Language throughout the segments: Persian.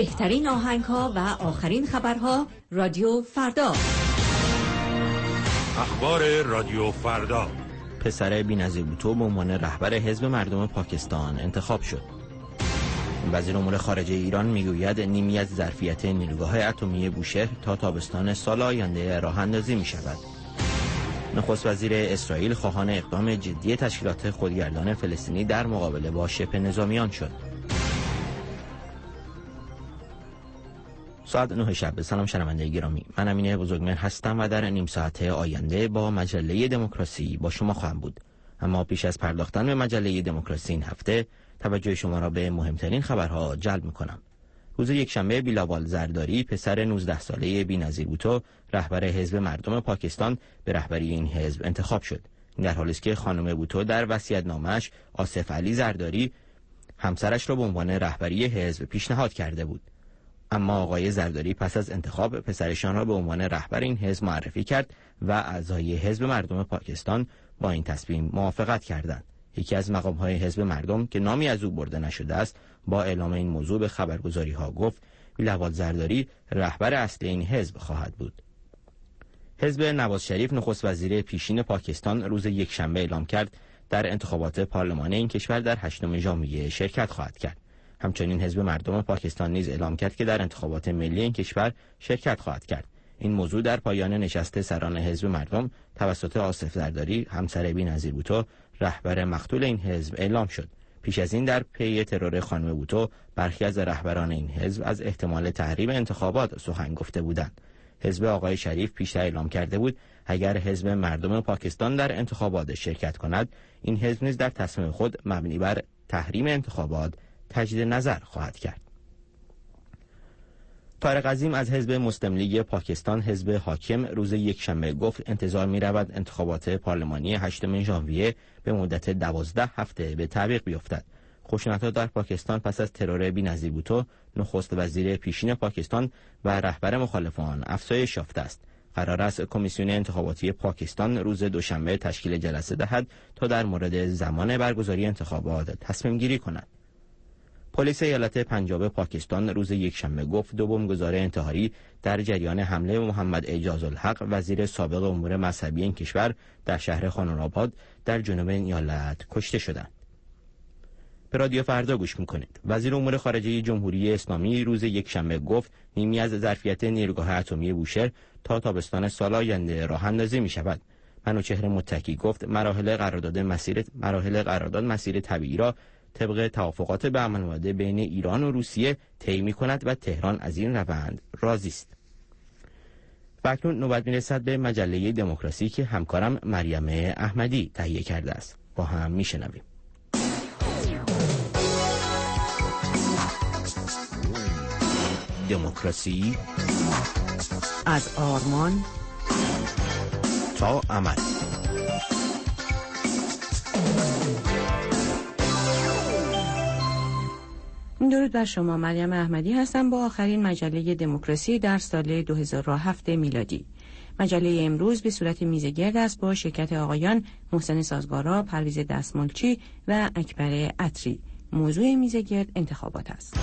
بهترین آهنگ‌ها و آخرین خبرها رادیو فردا. اخبار رادیو فردا. پسر بی‌نظیر بوتو به عنوان رهبر حزب مردم پاکستان انتخاب شد. وزیر امور خارجه ایران میگوید نیمی از ظرفیت نیروگاه اتمی بوشهر تا تابستان سال آینده راه اندازی می شود. نخست وزیر اسرائیل خواهان اقدام جدی تشکیلات خودگردان فلسطینی در مقابله با شبه نظامیان شد. ساعت 9 شب. سلام شنونده گرامی، من امین بزرگمهر هستم و در نیم ساعت آینده با مجله دموکراسی با شما خواهم بود. اما پیش از پرداختن به مجله دموکراسی این هفته توجه شما را به مهمترین خبرها جلب می‌کنم. روز یکشنبه بیلاوال زرداری پسر 19 ساله بی‌نظیر بوتو رهبر حزب مردم پاکستان به رهبری این حزب انتخاب شد. این در حالی است که خانم بوتو در وصیت‌نامه‌اش آصف علی زرداری همسرش را به عنوان رهبری حزب پیشنهاد کرده بود. اما آقای زرداری پس از انتخاب پسرشان را به عنوان رهبر این حزب معرفی کرد و اعضای حزب مردم پاکستان با این تصمیم موافقت کردند. یکی از مقام‌های حزب مردم که نامی از او برده نشده است با اعلام این موضوع به خبرگزاری‌ها گفت بیلاوال زرداری رهبر اصلی این حزب خواهد بود. حزب نواز شریف نخست وزیر پیشین پاکستان روز یکشنبه اعلام کرد در انتخابات پارلمانی این کشور در 8 ژانویه شرکت خواهد کرد. همچنین حزب مردم پاکستان نیز اعلام کرد که در انتخابات ملی این کشور شرکت خواهد کرد. این موضوع در پایان نشست سران حزب مردم توسط آصف زرداری همسر بی‌نظیر بوتو رهبر مقتول این حزب اعلام شد. پیش از این در پی ترور خانم بوتو برخی از رهبران این حزب از احتمال تحریم انتخابات سخن گفته بودند. حزب آقای شریف پیشتر اعلام کرده بود اگر حزب مردم پاکستان در انتخابات شرکت کند این حزب نیز در تصمیم خود مبنی بر تحریم انتخابات تجدید نظر خواهد کرد. طارق عظیم از حزب مسلم لیگ پاکستان حزب حاکم روز یکشنبه گفت انتظار می رود انتخابات پارلمانی 8 ژانویه به مدت 12 هفته به تعویق بیفتد. خشونت‌ها در پاکستان پس از ترور بی‌نظیر بوتو نخست وزیر پیشین پاکستان و رهبر مخالفان افزایش یافته است. قرار است کمیسیون انتخاباتی پاکستان روز دوشنبه تشکیل جلسه دهد تا در مورد زمان برگزاری انتخابات تصمیم گیری کند. پلیس ایالت پنجاب پاکستان روز یکشنبه گفت 2 بمبگذار انتحاری در جریان حمله محمد اعجاز الحق وزیر سابق امور مذهبی این کشور در شهر خانورآباد در جنوب این ایالت کشته شدند. به رادیو فردا گوش میکنید. وزیر امور خارجه جمهوری اسلامی روز یکشنبه گفت نیمی از ظرفیت نیروگاه اتمی بوشهر تا تابستان سال آینده راه اندازی می شود. منوچهر متکی گفت مراحل قرارداد مسیر طبیعی را طبق توافقات به عمل آمده بین ایران و روسیه طی می‌کند و تهران از این روند راضی است. و اکنون نوبت می‌رسد به مجله دموکراسی که همکارم مریم احمدی تهیه کرده است. با هم میشنویم. دموکراسی از آرمان تا عمل. درود بر شما، مریم احمدی هستم با آخرین مجله دموکراسی در سال 2007 میلادی. مجله امروز به صورت میزگرد است با شرکت آقایان محسن سازگارا، پرویز دستمالچی و اکبر عطری. موضوع میزگرد انتخابات است.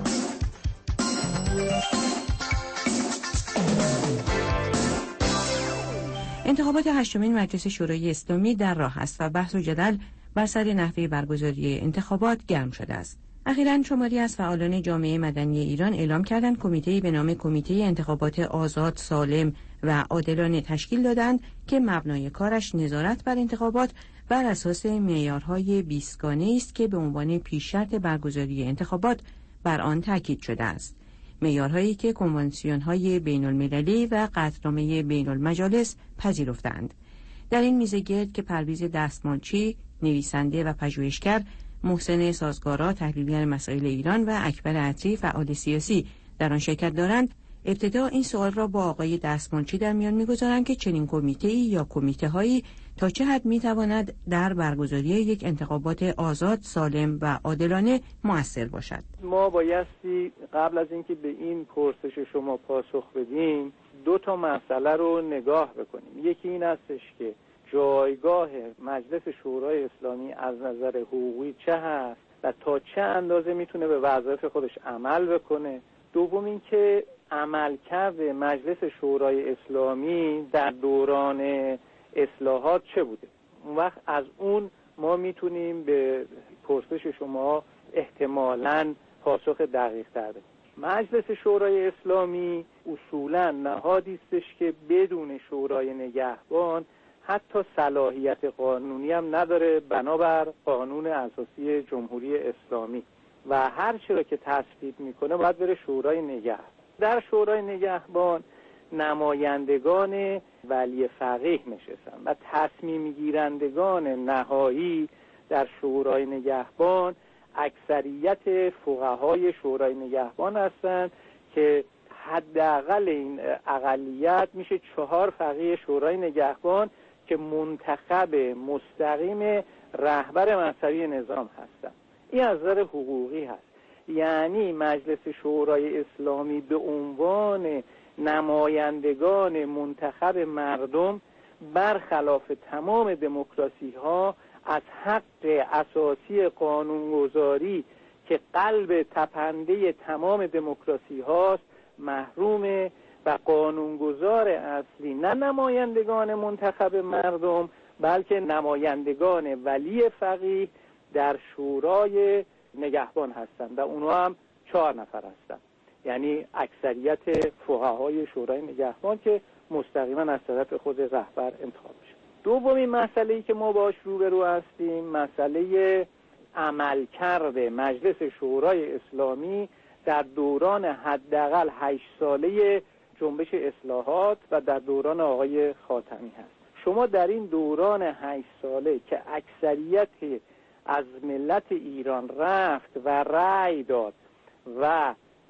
انتخابات 8 مجلس شورای اسلامی در راه است و بحث و جدل بر سر نحوه برگزاری انتخابات گرم شده است. اخیراً شماری از فعالان جامعه مدنی ایران اعلام کردند کمیته‌ای به نام کمیته انتخابات آزاد، سالم و عادلانه تشکیل دادند که مبنای کارش نظارت بر انتخابات بر اساس معیارهای 20 گانه است که به عنوان پیش‌شرط برگزاری انتخابات بر آن تاکید شده است. معیارهایی که کنوانسیون‌های بین‌المللی و قطعنامه بین‌المجالس پذیرفتند. در این میزگرد که پرویز دستمالچی، نویسنده و پژوهشگر، محسن سازگارا، تحلیلگر مسائل ایران و اکبر عطری، فعال سیاسی در آن شرکت دارند، ابتدا این سوال را با آقای دستمالچی در میان می‌گذارند که چنین کمیته‌ای یا کمیته‌هایی تا چه حد می‌تواند در برگزاری یک انتخابات آزاد، سالم و عادلانه مؤثر باشد. ما بایستی قبل از اینکه به این پرسش شما پاسخ بدیم 2 مسئله رو نگاه بکنیم. یکی این هستش که جایگاه مجلس شورای اسلامی از نظر حقوقی چه هست و تا چه اندازه میتونه به وظایف خودش عمل بکنه، دوم این که عملکرد مجلس شورای اسلامی در دوران اصلاحات چه بوده. اون وقت از اون ما میتونیم به پرسش شما احتمالاً پاسخ دقیق تر بدیم. مجلس شورای اسلامی اصولاً نهادی استش که بدون شورای نگهبان حتی صلاحیت قانونی هم نداره بنابر قانون اساسی جمهوری اسلامی و هر چی را که تصویب میکنه باید بره شورای نگهبان. در شورای نگهبان نمایندگان ولی فقیه نشستن و تصمیم گیرندگان نهایی در شورای نگهبان اکثریت فقهای شورای نگهبان هستند که حداقل این اقلیت میشه 4 فقیه شورای نگهبان که منتخب مستقیم رهبر مذهبی نظام هستند. این از نظر حقوقی هست. یعنی مجلس شورای اسلامی به عنوان نمایندگان منتخب مردم برخلاف تمام دموکراسی ها از حق اساسی قانونگذاری که قلب تپنده تمام دموکراسی هاست محرومه و قانونگذار اصلی نه نمایندگان منتخب مردم بلکه نمایندگان ولی فقیه در شورای نگهبان هستند و اونها هم 4 نفر هستند، یعنی اکثریت فقهای شورای نگهبان که مستقیما از طرف خود رهبر انتخاب میشه. دومین مسئله‌ای که ما باش روبرو هستیم مسئله عملکرد مجلس شورای اسلامی در دوران حداقل 8 ساله جنبش اصلاحات و در دوران آقای خاتمی هست. شما در این دوران 8 ساله که اکثریت از ملت ایران رفت و رأی داد و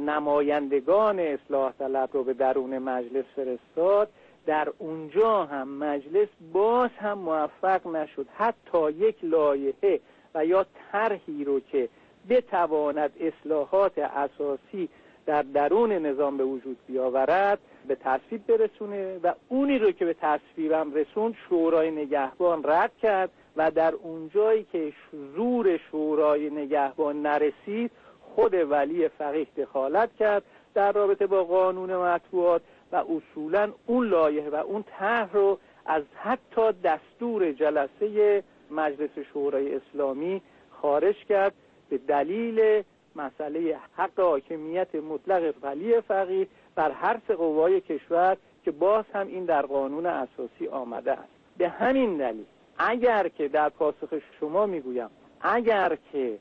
نمایندگان اصلاح طلب رو به درون مجلس فرستاد، در اونجا هم مجلس باز هم موفق نشد حتی یک لایحه و یا طرحی رو که بتواند اصلاحات اساسی در درون نظام به وجود بیاورد به تصویب برسونه و اونی رو که به تصویب هم رسوند شورای نگهبان رد کرد و در اونجایی که زور شورای نگهبان نرسید خود ولی فقیه دخالت کرد در رابطه با قانون مطبوعات و اصولاً اون لایحه و اون طرح رو از حتی دستور جلسه مجلس شورای اسلامی خارج کرد به دلیل مسئله حق حاکمیت مطلق ولی فقیه بر هر 3 قوای کشور که باز هم این در قانون اساسی آمده است. به همین دلیل اگر که در پاسخ شما میگویم اگر که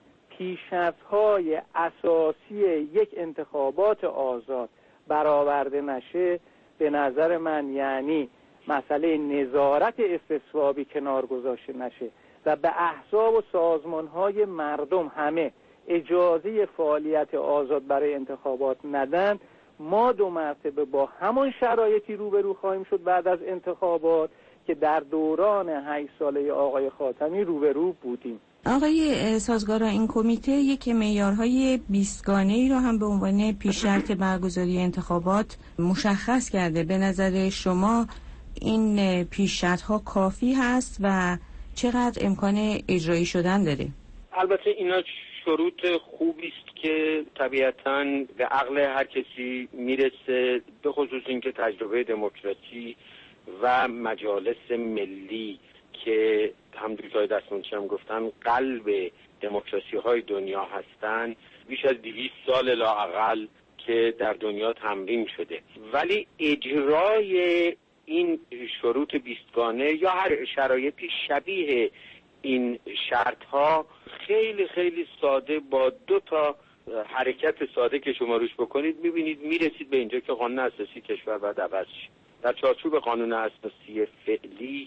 پیشرفت‌های اساسی یک انتخابات آزاد برآورده نشه، به نظر من یعنی مسئله نظارت استصوابی کنار گذاشته نشه و به احزاب و سازمان‌های مردم همه اجازه فعالیت آزاد برای انتخابات ندن، ما 2 مرتبه با همان شرایطی روبرو خواهیم شد بعد از انتخابات که در دوران 8 ساله آقای خاتمی روبرو بودیم. آقای سازگارا، این کمیته یک معیارهای 20 گانه‌ای را هم به عنوان پیش‌شرط برگزاری انتخابات مشخص کرده. به نظر شما این پیش‌شرط‌ها کافی هست و چقدر امکان اجرایی شدن داره؟ البته اینا شروط خوبی است که طبیعتاً به عقل هر کسی میرسه، به خصوص اینکه تجربه دموکراسی و مجالس ملی که هم دوستای دستمونچی هم گفتن قلب دموکراسی های دنیا هستن بیش از 200 سال لااقل که در دنیا تمرین شده، ولی اجرای این شروط 20 گانه یا هر شرایطی شبیه این شرط ها خیلی خیلی ساده با 2 تا حرکت ساده که شما روش بکنید میبینید میرسید به اینجا که قانون اساسی کشور باید عوض شه. در چارچوب قانون اساسی فعلی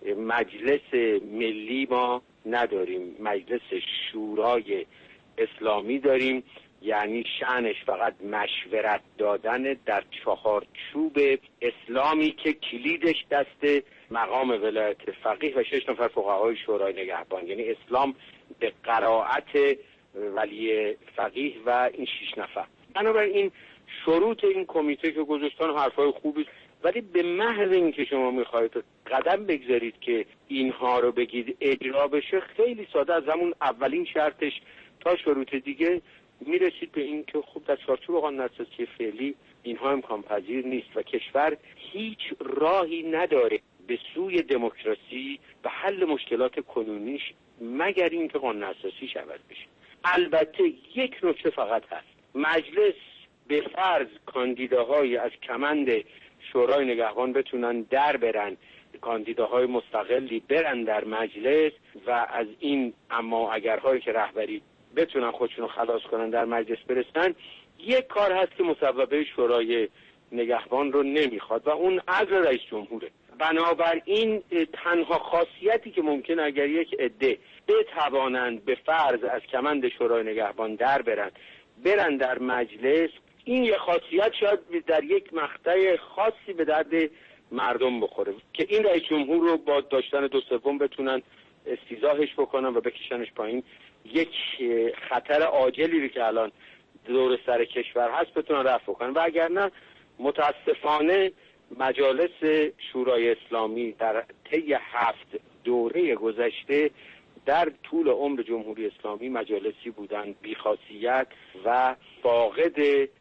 مجلس ملی ما نداریم، مجلس شورای اسلامی داریم، یعنی شأنش فقط مشورت دادن در 4 چوب اسلامی که کلیدش دست مقام ولایت فقیه و 6 نفر فقهای شورای نگهبان، یعنی اسلام به قرائت ولی فقیه و این 6 نفر. بنابراین شروط این کمیته که گذاشتن حرفای خوبی، ولی به محض اینکه شما میخواید قدم بگذارید که اینها رو بگید اجرا بشه خیلی ساده، از همون اولین شرطش تا شروط دیگه میرسید به این که خب در چارچوب قانون اساسی فعلی اینها امکان پذیر نیست و کشور هیچ راهی نداره به سوی دموکراسی و حل مشکلات کنونیش مگر اینکه قانون اساسیش عوض بشه. البته یک نکته فقط هست، مجلس به فرض کاندیداهای از کمند شورای نگهبان بتونن در برن، کاندیداهای مستقلی برن در مجلس و از این اما اگرهایی که رهبری بتونن خودشونو خلاص کنن در مجلس برسن، یک کار هست که مصوبه شورای نگهبان رو نمیخواد و اون عزل رئیس جمهوره. بنابراین تنها خاصیتی که ممکن اگر یک عده بتوانند به فرض از کمند شورای نگهبان در برن در مجلس، این یک خاصیت شاید در یک مقطع خاصی به درد مردم بخوره که این رئیس جمهور رو با داشتن 2/3 بتونن استیضاحش بکنن و بکشنش پایین، یک خطر عاجلی رو که الان دور سر کشور هست بتونن رفع کنن. و اگر نه متاسفانه مجالس شورای اسلامی در طی 7 دوره گذشته در طول عمر جمهوری اسلامی مجالسی بودند بی‌خاصیت و فاقد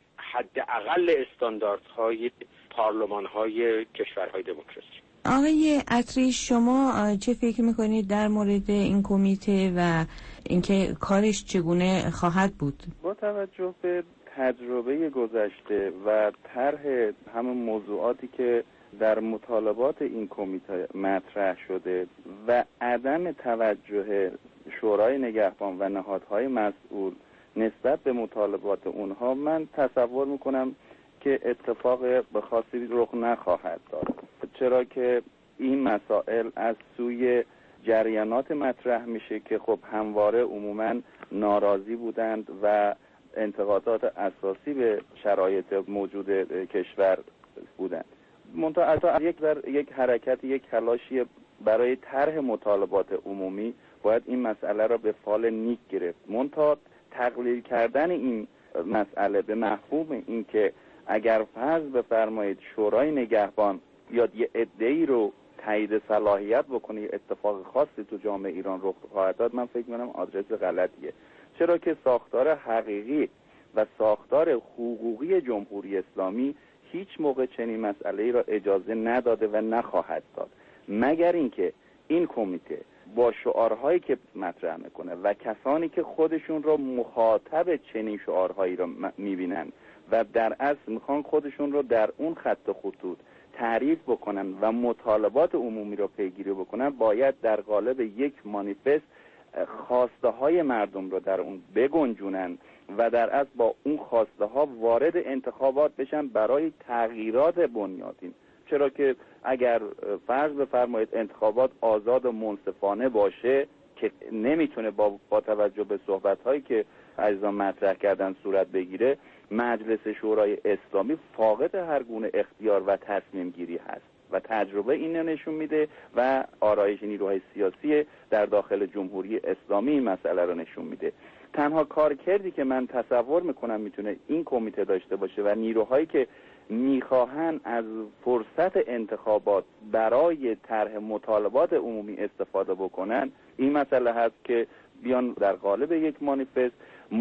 حداقل استانداردهای پارلمان‌های کشورهای دموکراسی. آقای عطری، شما چه فکر میکنید در مورد این کمیته و اینکه کارش چگونه خواهد بود؟ با توجه به تجربه گذشته و طرح همون موضوعاتی که در مطالبات این کمیته مطرح شده و عدم توجه شورای نگهبان و نهادهای مسئول نسبت به مطالبات اونها، من تصور میکنم که اتفاق به خاصی رخ نخواهد داد، چرا که این مسائل از سوی جریانات مطرح میشه که خب همواره عموما ناراضی بودند و انتقادات اساسی به شرایط موجود کشور بودند. منتها یک حرکت، یک تلاشی برای طرح مطالبات عمومی باید این مسئله را به فال نیک گرفت. منتها تقلیل کردن این مسئله به مفهوم این که اگر فرض بفرمایید شورای نگهبان یا یه عده‌ای رو تایید صلاحیت بکنه اتفاق خاصی تو جامعه ایران رخ خواهد داد، من فکر می‌کنم آدرس غلطیه، چرا که ساختار حقیقی و ساختار حقوقی جمهوری اسلامی هیچ موقع چنین مسئله‌ای را اجازه نداده و نخواهد داد، مگر اینکه این کمیته با شعارهایی که مطرح میکنه و کسانی که خودشون را مخاطب چنین شعارهایی را میبینن و در اصل میخوان خودشون رو در اون خط خطوط تعریف بکنن و مطالبات عمومی رو پیگیری بکنن، باید در قالب یک مانیفست خواسته های مردم رو در اون بگنجونن و در اصل با اون خواسته ها وارد انتخابات بشن برای تغییرات بنیادین. چرا که اگر فرض بفرمایید انتخابات آزاد و منصفانه باشه که نمیتونه با توجه به صحبت‌هایی که عزیزان مطرح کردن صورت بگیره، مجلس شورای اسلامی فاقد هر گونه اختیار و تصمیم گیری هست و تجربه این نشون میده و آرایش نیروهای سیاسی در داخل جمهوری اسلامی این مسئله رو نشون میده. تنها کارکردی که من تصور میکنم میتونه این کمیته داشته باشه و نیروهایی که میخواهن از فرصت انتخابات برای طرح مطالبات عمومی استفاده بکنن، این مسئله هست که بیان در قالب یک مانیفست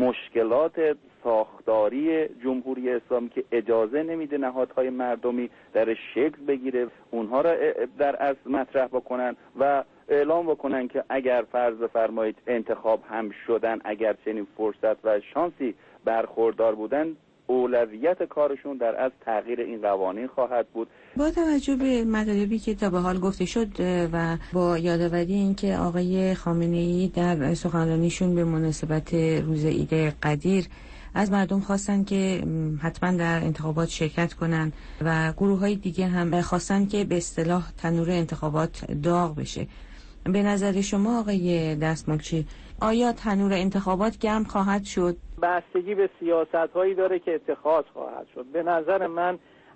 مشکلات ساختاری جمهوری اسلامی که اجازه نمیده نهادهای مردمی در شکل بگیره اونها را در اصل مطرح بکنن و اعلام بکنن که اگر فرض بفرمایید انتخاب هم شدن، اگر چنین فرصت و شانسی برخوردار بودن، اولویت کارشون در از تغییر این قوانین خواهد بود. با توجه به مطالبی که تا به حال گفته شد و با یادآوری اینکه آقای خامنه‌ای در سخنرانیشون به مناسبت روز عید قدیر از مردم خواستن که حتما در انتخابات شرکت کنن و گروه‌های دیگه هم خواستن که به اصطلاح تنور انتخابات داغ بشه، به نظر شما آقای دستمالچی آیا تنور انتخابات گرم خواهد شد؟ بستگی به سیاست‌هایی داره که اتخاذ خواهد شد. به نظر من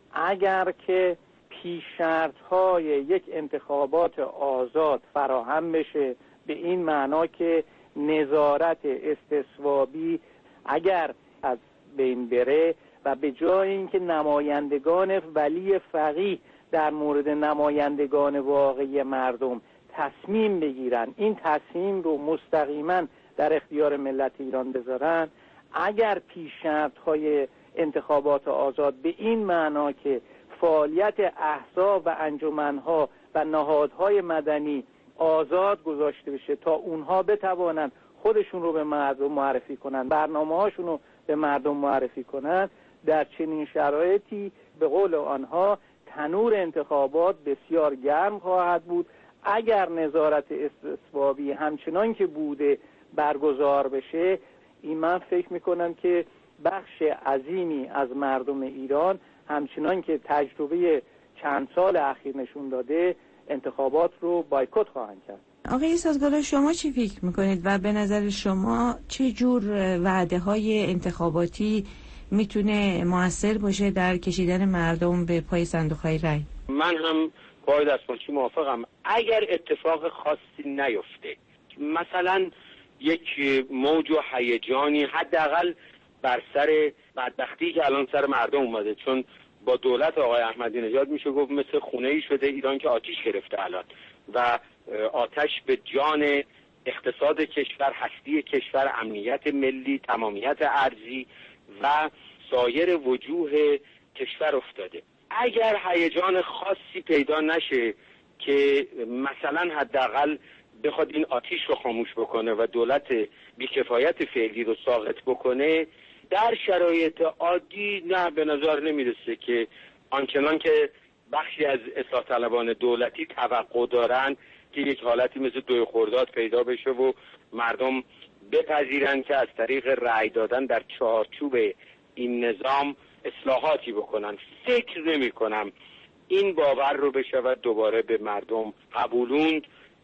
اگر که پیش‌شرط‌های یک انتخابات آزاد فراهم بشه، به این معنا که نظارت استصوابی اگر از بین بره و به جای اینکه نمایندگان ولی فقیه در مورد نمایندگان واقعی مردم تصمیم بگیرن، این تصمیم رو مستقیما در اختیار ملت ایران بذارن، اگر پیش شرط‌های انتخابات آزاد به این معنا که فعالیت احزاب و انجمن‌ها و نهادهای مدنی آزاد گذاشته بشه تا اونها بتوانند خودشون رو به مردم معرفی کنند، برنامه‌هاشون رو به مردم معرفی کنند، در چنین شرایطی به قول آنها تنور انتخابات بسیار گرم خواهد بود. اگر نظارت استصوابی همچنان که بوده برگزار بشه، این من فکر میکنم که بخش عظیمی از مردم ایران همچنان که تجربه چند سال اخیر نشون داده انتخابات رو بایکوت خواهند کرد. آقای سازگارا، شما چی فکر میکنید و به نظر شما چه جور وعده های انتخاباتی میتونه موثر باشه در کشیدن مردم به پای صندوق های رای؟ من هم با دستماچی موافقم. اگر اتفاق خاصی نیفته، مثلا یک موج و هیجانی حداقل بر سر بدبختی که الان سر مردم اومده، چون با دولت آقای احمدی نژاد میشه گفت مثل خونه‌ای شده ایران که آتش گرفته الان و آتش به جان اقتصاد کشور، هستی کشور، امنیت ملی، تمامیت ارضی و سایر وجوه کشور افتاده. اگر هیجان خاصی پیدا نشه که مثلا حداقل بخواد این آتش رو خاموش بکنه و دولت بیکفایت فعلی رو ساقط بکنه، در شرایط عادی نه به نظر نمیرسه که آنچنان که بخشی از اصلاح طلبان دولتی توقع دارن که یک حالتی مثل 2 خرداد پیدا بشه و مردم بپذیرن که از طریق رأی دادن در چارچوب این نظام اصلاحاتی بکنن. فکر نمی کنم این باور رو بشود دوباره به مردم قبولوند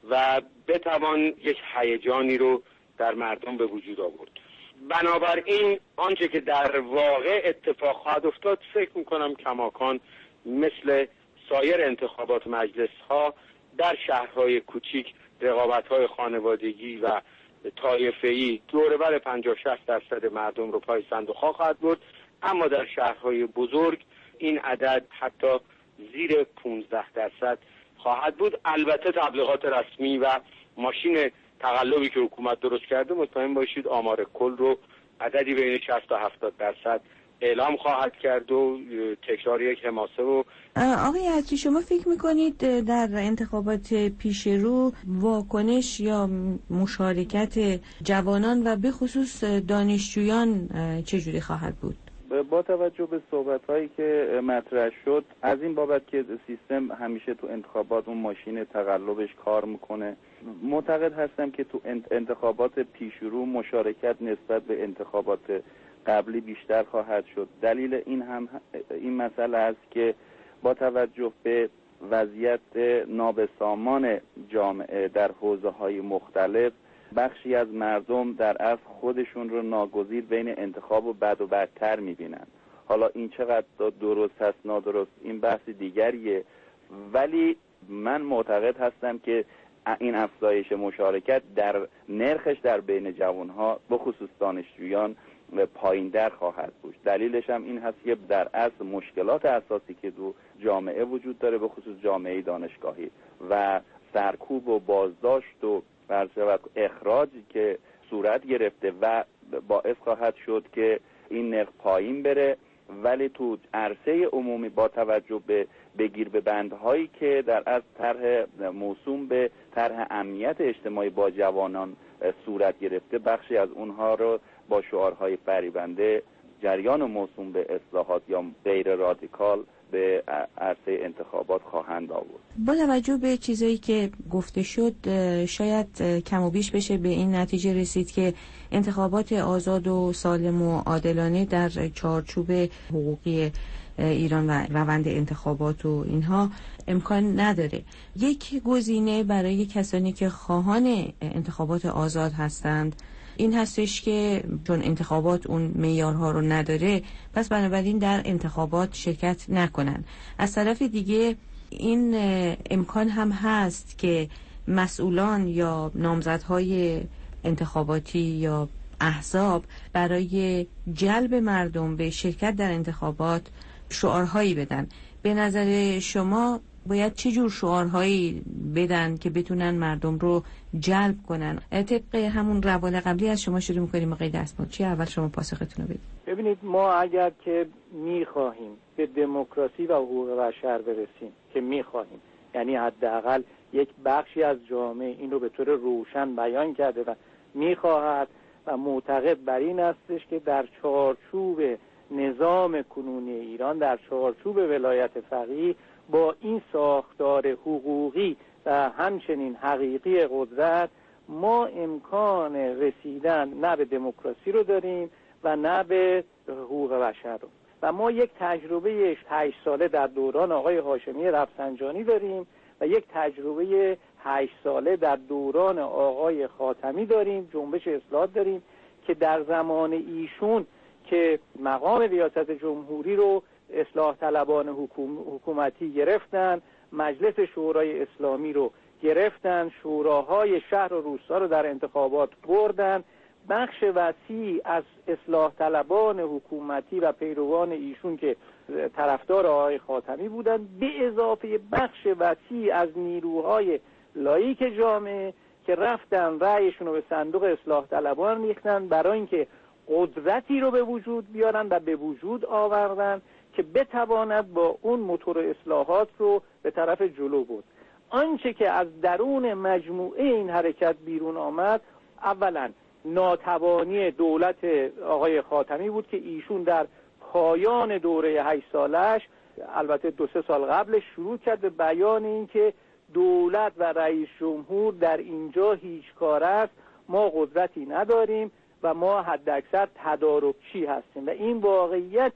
و بتوان یک هیجانی رو در مردم به وجود آورد. بنابراین آنچه که در واقع اتفاق خواهد افتاد، فکر میکنم کماکان مثل سایر انتخابات مجلس ها در شهرهای کوچیک رقابت های خانوادگی و طایفه‌ای دور بر 50-60% مردم رو پای صندوق ها خواهد برد، اما در شهرهای بزرگ این عدد حتی زیر 15% خواهد بود. البته تبلیغات رسمی و ماشین تقلبی که حکومت درست کرده مطمئن باشید آمار کل رو عددی بین 60 تا 70% اعلام خواهد کرد و تکرار یک حماسه رو. آقای عطری، شما فکر میکنید در انتخابات پیش رو واکنش یا مشارکت جوانان و به خصوص دانشجویان چجوری خواهد بود؟ با توجه به صحبت‌هایی که مطرح شد از این بابت که سیستم همیشه تو انتخابات اون ماشین تقلبش کار میکنه، معتقد هستم که تو انتخابات پیشرو مشارکت نسبت به انتخابات قبلی بیشتر خواهد شد. دلیل این مسئله است که با توجه به وضعیت نابسامان جامعه در حوزه‌های مختلف، بخشی از مردم در اصل خودشون رو ناگزیر بین انتخاب و بد و بدتر میبینن. حالا این چقدر درست هست نادرست این بحث دیگریه، ولی من معتقد هستم که این افزایش مشارکت در نرخش در بین جوانها به خصوص دانشجویان پایین در خواهد بود. دلیلش هم این هست که در اصل مشکلات اساسی که تو جامعه وجود داره به خصوص جامعه دانشگاهی و سرکوب و بازداشت و اخراجی که صورت گرفته و باعث خواهد شد که این نرخ پایین بره، ولی تو عرصه عمومی با توجه به بگیر به بندهایی که در از طرح موسوم به طرح امنیت اجتماعی با جوانان صورت گرفته، بخشی از اونها رو با شعارهای فریبنده جریان موسوم به اصلاحات یا غیر رادیکال به عرصه انتخابات خواهند آورد. با توجه به چیزایی که گفته شد شاید کم و بیش بشه به این نتیجه رسید که انتخابات آزاد و سالم و عادلانه در چارچوب حقوقی ایران و روند انتخابات و اینها امکان نداره. یک گزینه برای کسانی که خواهان انتخابات آزاد هستند این هستش که چون انتخابات اون معیارها رو نداره پس بنابراین در انتخابات شرکت نکنن. از طرف دیگه این امکان هم هست که مسئولان یا نامزدهای انتخاباتی یا احزاب برای جلب مردم به شرکت در انتخابات شعارهایی بدن. به نظر شما باید چه جور شعارهایی بدن که بتونن مردم رو جلب کنن؟ طبق همون روال قبلی از شما شروع می‌کنیم آقای دستمالچی، اول شما پاسختون رو بدید. ببینید، ما اگر که می‌خواهیم به دموکراسی و حقوق بشر برسیم که می‌خواهیم، یعنی حداقل یک بخشی از جامعه این رو به طور روشن بیان کرده و می‌خواهد و معتقد بر این استش که در چارچوب نظام کنونی ایران، در چارچوب ولایت فقیه، با این ساختار حقوقی و همچنین حقیقی قدرت، ما امکان رسیدن نه به دموکراسی رو داریم و نه به حقوق بشر رو. و ما یک تجربه 8 ساله در دوران آقای هاشمی رفسنجانی داریم و یک تجربه 8 ساله در دوران آقای خاتمی داریم، جنبش اصلاحات داریم که در زمان ایشون که مقام ریاست جمهوری رو اصلاح طلبان حکومتی گرفتن، مجلس شورای اسلامی رو گرفتن، شوراهای شهر و روستا رو در انتخابات بردن، بخش وسیع از اصلاح طلبان حکومتی و پیروان ایشون که طرفدار آقای خاتمی بودن، به اضافه بخش وسیع از نیروهای لاییک جامعه که رفتن رأیشون رو به صندوق اصلاح طلبان ریختن برای اینکه قدرتی رو به وجود بیارن و به وجود آوردن که بتواند با اون موتور اصلاحات رو به طرف جلو برد. آنچه که از درون مجموعه این حرکت بیرون آمد، اولا ناتوانی دولت آقای خاتمی بود که ایشون در پایان دوره 8 سالش، البته 2-3 سال قبلش، شروع کرد به بیان این که دولت و رئیس جمهور در اینجا هیچ کار است، ما قدرتی نداریم و ما حداکثر تدارکچی هستیم و این واقعیت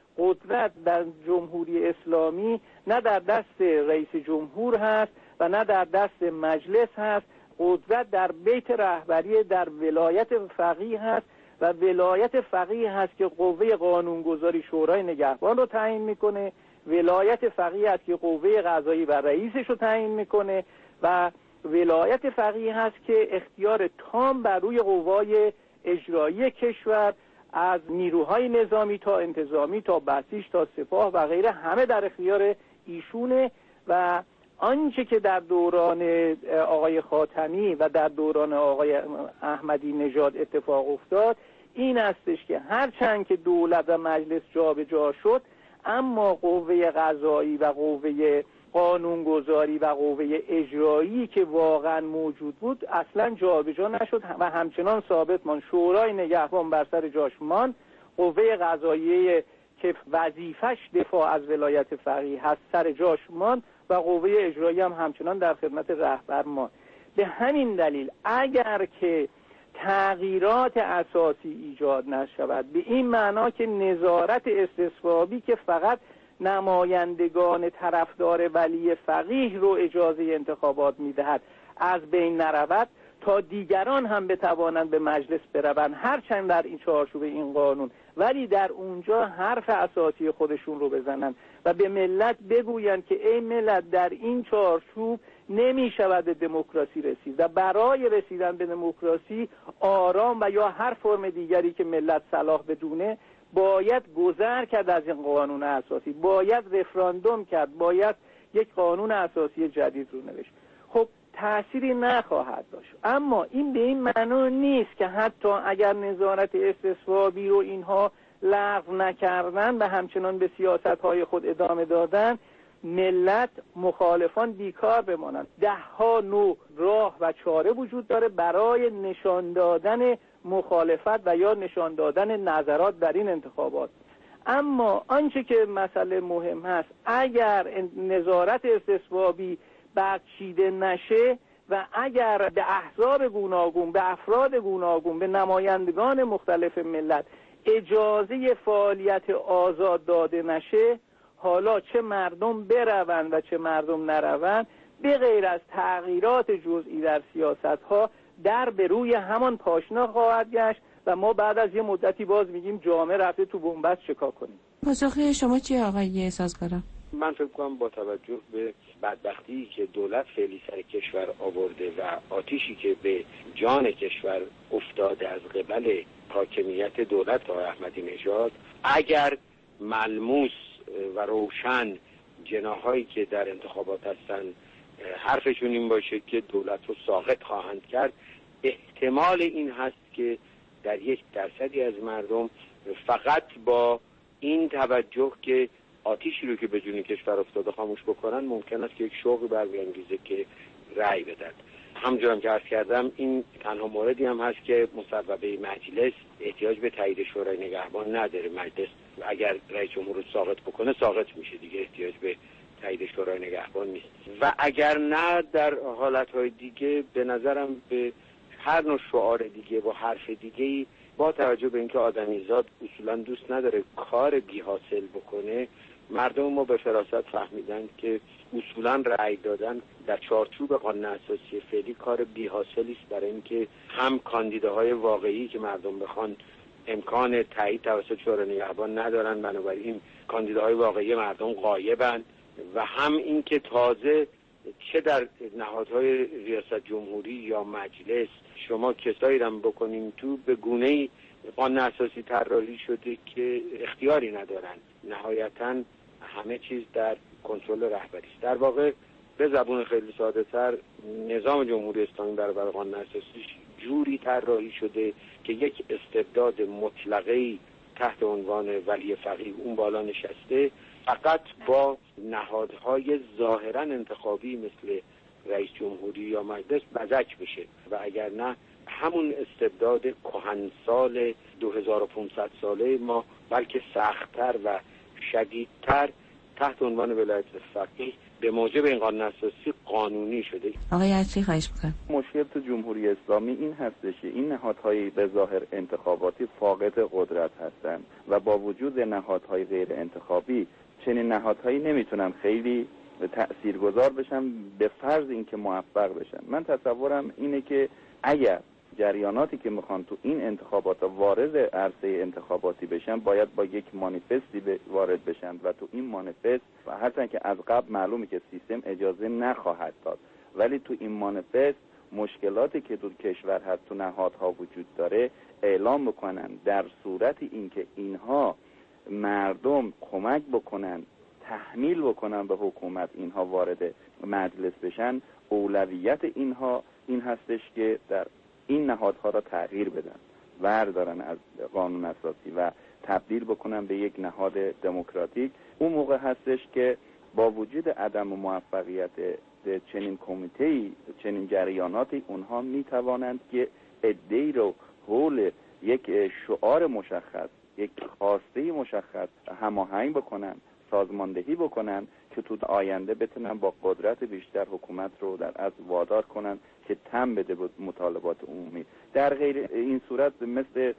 قدرت در جمهوری اسلامی نه در دست رئیس جمهور هست و نه در دست مجلس هست. قدرت در بیت رهبری در ولایت فقیه هست و ولایت فقیه هست که قوه قانونگذاری شورای نگهبان رو تعیین میکنه، ولایت فقیه هست که قوه قضایی و رئیسش رو تعیین میکنه و ولایت فقیه هست که اختیار تام بر روی قوای اجرایی کشور، از نیروهای نظامی تا انتظامی تا بسیج تا سپاه و غیره، همه در اختیار ایشونه. و آنچه که در دوران آقای خاتمی و در دوران آقای احمدی نژاد اتفاق افتاد این استش که هرچند که دولت و مجلس جابجا شد، اما قوه قضایی و قوه قانونگذاری و قوه اجرایی که واقعا موجود بود اصلا جابجا نشد و همچنان ثابت ماند. شورای نگهبان بر سر جاش ماند، قوه قضاییه که وظیفش دفاع از ولایت فقیه هست سر جاش ماند و قوه اجرایی هم همچنان در خدمت رهبر ماند. به همین دلیل اگر که تغییرات اساسی ایجاد نشود، به این معنا که نظارت استصوابی که فقط نمایندگان طرفدار ولی فقیه رو اجازه انتخابات میدهد از بین نرود، تا دیگران هم بتوانند به مجلس بروند، هرچند در این چارچوب این قانون، ولی در اونجا حرف اساسی خودشون رو بزنند و به ملت بگویند که ای ملت، در این چارچوب نمی شود به دموکراسی رسید و برای رسیدن به دموکراسی آرام و یا هر فرم دیگری که ملت صلاح بدونه باید گذر کرد از این قانون اساسی، باید رفراندوم کرد، باید یک قانون اساسی جدید رو نوشت. خب تأثیری نخواهد داشت، اما این به این معنی نیست که حتی اگر نظارت استصوابی رو اینها لغو نکردن و همچنان به سیاست‌های خود ادامه دادن، ملت مخالفان بیکار بمانند. 10 نوع راه و چاره وجود داره برای نشان دادن مخالفت و یا نشان دادن نظرات در این انتخابات. اما آنچه که مسئله مهم هست، اگر نظارت استصوابی بخشیده نشه و اگر به احزاب گوناگون، به افراد گوناگون، به نمایندگان مختلف ملت اجازه فعالیت آزاد داده نشه، حالا چه مردم بروند و چه مردم نروند، به غیر از تغییرات جزئی در سیاست‌ها در به روی همان پاشنه خواهد گشت و ما بعد از یه مدتی باز میگیم جامعه رفته تو بنبست، چیکار کنیم؟ پاسخ شما چیه آقای سازگارا؟ من فکر کنم با توجه به بدبختی که دولت فعلی سر کشور آورده و آتیشی که به جان کشور افتاده از قبل حاکمیت دولت آقای احمدی نژاد، اگر ملموس و روشن جناحایی که در انتخابات هستن حرفشون این باشه که دولت رو ساقط خواهند کرد، احتمال این هست که در 1% از مردم فقط با این توجه که آتیشی رو که به جون کشور افتاده خاموش بکنن، ممکن است که یک شوقی بر بیانگیزه که رأی بدن. همونجوری که عرض کردم این تنها موردی هم هست که مصوبه مجلس احتیاج به تایید شورای نگهبان نداره. مجلس اگر رئیس جمهور رو ساقط بکنه ساقط میشه دیگه، احتیاج به تایید شورای نگهبان نیست. و اگر نه در حالتهای دیگه به نظرم به هر نوع شعار دیگه با حرف دیگه‌ای، با توجه به اینکه آدمیزاد اصولا دوست نداره کار بی حاصل بکنه، مردم ما به فراست فهمیدن که اصولا رأی دادن در چارچوب قانون اساسی فعلی کار بی حاصلی است، برای اینکه هم کاندیداهای واقعی که مردم بخوان امکان تایید توسط شورای نگهبان ندارن، بنابراین کاندیداهای واقعی مردم غایبن، و هم اینکه تازه چه در نهادهای ریاست جمهوری یا مجلس شما کسایی رو بکنیم تو به گونه‌ای قانون اساسی طراحی شده که اختیاری ندارن. نهایتاً همه چیز در کنترل رهبری است. در واقع به زبون خیلی ساده تر، نظام جمهوری اسلامی برابر قانون اساسی جوری طراحی شده که یک استبداد مطلقی تحت عنوان ولی فقیه اون بالا نشسته، فقط با نهادهای ظاهرا انتخابی مثل رئیس جمهوری یا مجلس بزک بشه، و اگر نه همون استبداد کهنسال 2500 ساله ما، بلکه سخت‌تر و شدیدتر تحت عنوان ولایت فقیه به موجب این قانون اساسی قانونی شده. آقای عطری خواهش می‌کنم. مشکل تو جمهوری اسلامی این هستش که این نهادهای به ظاهر انتخاباتی فاقد قدرت هستند و با وجود نهادهای غیر انتخابی چنین نهادهایی نمیتونن خیلی تأثیرگذار بشن به فرض اینکه موفق بشن. من تصورم اینه که اگر جریاناتی که میخوان تو این انتخابات وارد عرصه انتخاباتی بشن باید با یک مانیفستی وارد بشن و تو این مانیفست، و هرچند که از قبل معلومه که سیستم اجازه نخواهد داد، ولی تو این مانیفست مشکلاتی که تو کشور هست تو نهادها وجود داره اعلام بکنن. در صورت اینکه اینها مردم کمک بکنن، تحمیل بکنن به حکومت، اینها وارد مجلس بشن، اولویت اینها این هستش که در این نهادها را تغییر بدن، وردارن از قانون اساسی و تبدیل بکنن به یک نهاد دموکراتیک. اون موقع هستش که با وجود عدم موفقیت چنین کمیته‌ای، چنین جریاناتی، اونها میتوانند که عده‌ای رو حول یک شعار مشخص، یک خواسته مشخص هماهنگ بکنن، سازماندهی بکنن که تو آینده بتونن با قدرت بیشتر حکومت رو در از وادار کنن که تن بده به مطالبات عمومی. در غیر این صورت مثل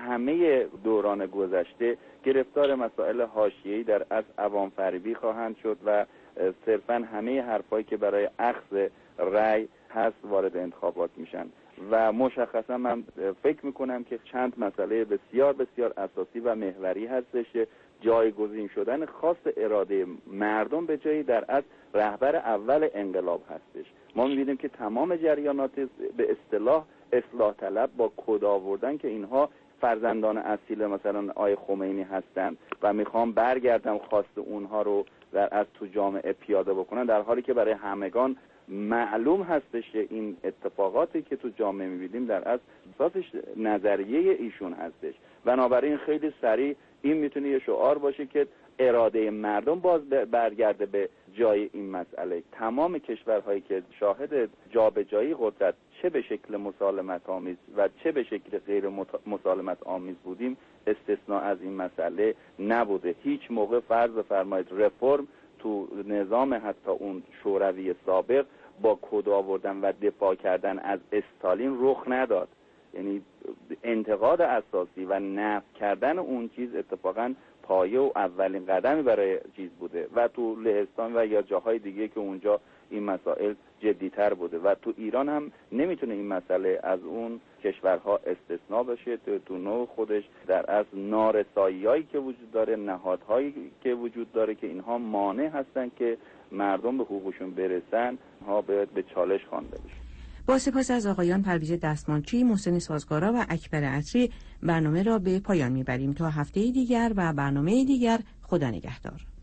همه دوران گذشته گرفتار مسائل حاشیه‌ای در از عوام فریبی خواهند شد و صرفاً همه حرفایی که برای اخذ رأی هست وارد انتخابات میشن. و مشخصا من فکر میکنم که چند مسئله بسیار بسیار اساسی و محوری هستش که جایگزین شدن خاص اراده مردم به جایی در از رهبر اول انقلاب هستش. ما می‌بینیم که تمام جریانات به اصطلاح اصلاح طلب با کد آوردن که اینها فرزندان اصیل مثلا آقای خمینی هستند و میخوام برگردم خواست اونها رو در از تو جامعه پیاده بکنن، در حالی که برای همگان معلوم هستش که این اتفاقاتی که تو جامعه می‌بینیم در از اساسش نظریه ایشون هستش. بنابراین خیلی سریع این میتونه یه شعار باشه که اراده مردم باز برگرده به جای این مسئله. تمام کشورهایی که شاهد جابجایی قدرت چه به شکل مسالمت آمیز و چه به شکل غیر مسالمت آمیز بودیم استثناء از این مسئله نبوده. هیچ موقع فرض بفرمایید رفرم تو نظام حتی اون شوروی سابق با کد آوردن و دفاع کردن از استالین رخ نداد. یعنی انتقاد اساسی و نفی کردن اون چیز اتفاقا پایه و اولین قدمی برای چیز بوده و تو لهستان و یا جاهای دیگه که اونجا این مسائل جدی‌تر بوده و تو ایران هم نمیتونه این مسئله از اون کشورها استثناء بشه. تو نوع خودش در از نارسایی‌هایی که وجود داره، نهادهایی که وجود داره که اینها مانع هستن که مردم به حقوقشون برسن، ها باید به چالش خوانده بشه. با سپاس از آقایان پرویز دستمانچی، محسن سازگارا و اکبر عطری برنامه را به پایان میبریم تا هفته دیگر و برنامه دیگر. خدا نگهدار.